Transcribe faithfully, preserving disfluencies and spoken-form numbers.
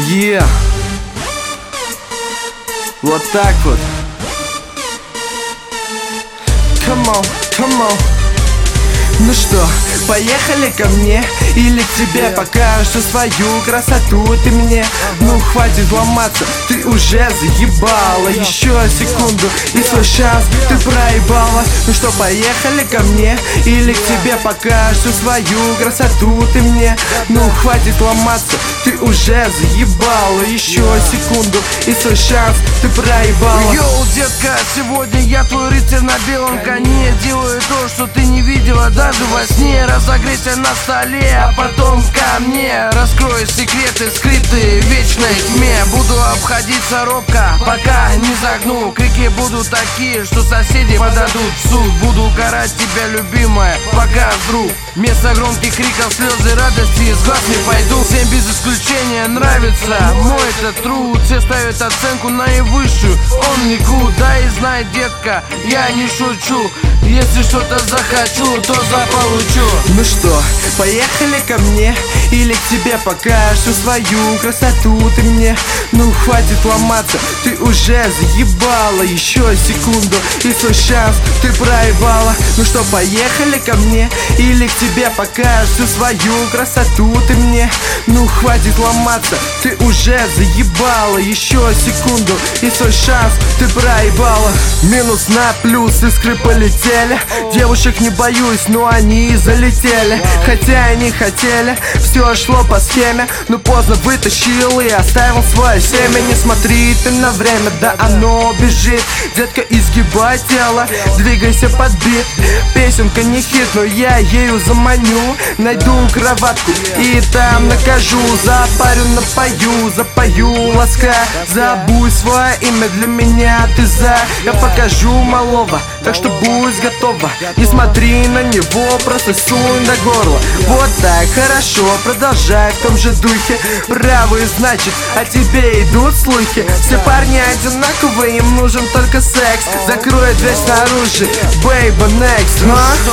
Yeah. Вот так вот. Come on, come on. Ну что, поехали ко мне или к тебе покажу свою красоту ты мне? Ну хватит ломаться, ты уже заебала. Еще секунду и свой шанс ты проебала. Ну что, поехали ко мне или к тебе покажу свою красоту ты мне? Ну хватит ломаться, ты уже заебала. Еще секунду и свой шанс ты проебала. Йоу, детка, сегодня я твой рыцарь на белом коне. Делаю то, что ты не видела даже во сне. Разогрейся на столе, а потом ко мне. Раскрою секреты, скрытые в вечной тьме. Буду обходиться робко, пока не загну. Крики будут такие, что соседи подадут в суд. Буду карать тебя, любимая, пока вдруг вместо громких криков слезы радости из глаз не пойдут. Всем без исключения нравится мой этот труд. Все ставят оценку наивысшую, он не гуд. Да и знай, детка, я не шучу. Если что-то захочу, то заполучу. Ну что, поехали ко мне или к тебе покажу свою красоту ты мне? Ну хватит ломаться, ты уже заебала. Еще секунду и свой шанс ты проебала. Ну что, поехали ко мне или к тебе покажу свою красоту ты мне? Ну хватит ломаться, ты уже заебала. Еще секунду и свой шанс ты проебала. Минус на плюс, искры полетели. Девушек не боюсь, но они и залетели. Хотя и не хотели, все шло по схеме. Но поздно вытащил и оставил свое семя. Не смотри ты на время, да оно бежит. Детка, изгибай тело, двигайся под бит. Песенка не хит, но я ею заманю. Найду кроватку и там накажу. Запарю, напою, запою, ласка. Забудь свое имя, для меня ты за. Я покажу малого, так что будь готова. Не смотри на него, просто сунь до горла. Вот так, хорошо, продолжай в том же духе. Правый, значит, о тебе идут слухи. Все парни одинаковые, им нужен только секс. Закрой дверь снаружи, baby, next. Ну что,